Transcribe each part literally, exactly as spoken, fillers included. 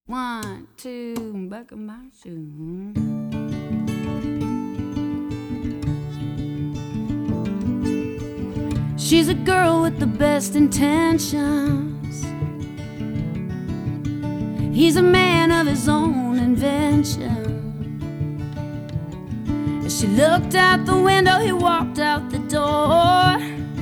One, two, back of my shoe. She's a girl with the best intentions. He's a man of his own invention. As she looked out the window, he walked out the door.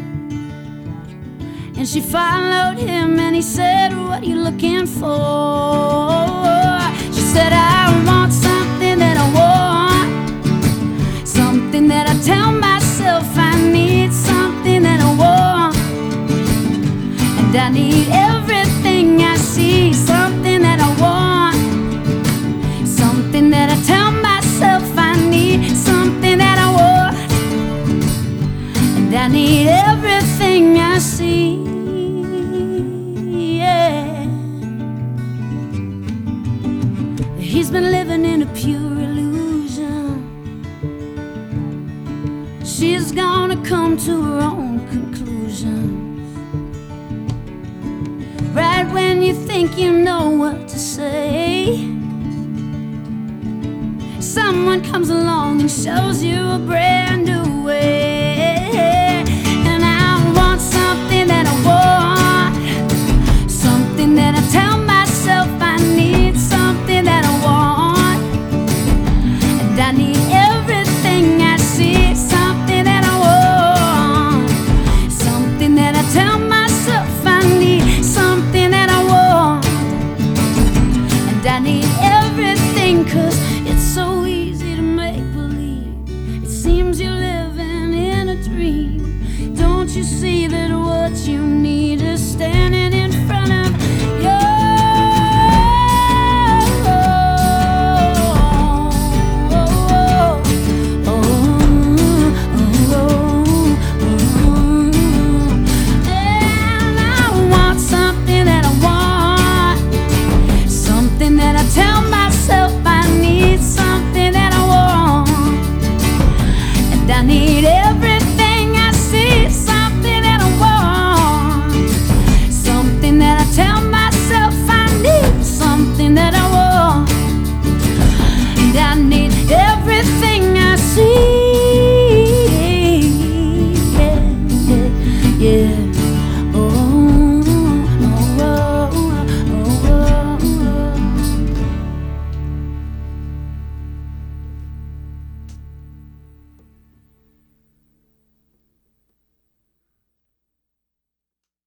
And she followed him and he said, "What are you looking for?" She said, "I want something that I want, something that I tell myself I need, something that I want, and I need everything I see, something that I want, something that I tell myself I need, something that I want, and I need everything I see." He's been living in a pure illusion. She's gonna come to her own conclusions. Right when you think you know what to say, someone comes along and shows you a brand new way. And I want something that I want, something that I tell myself I need, something that I want, and I need everything I see, something that I want, something that I tell myself I need, something that I want, and I need everything, 'cause it's so easy to make believe. It seems you're living in a dream. Don't you see that what you need is standing in front of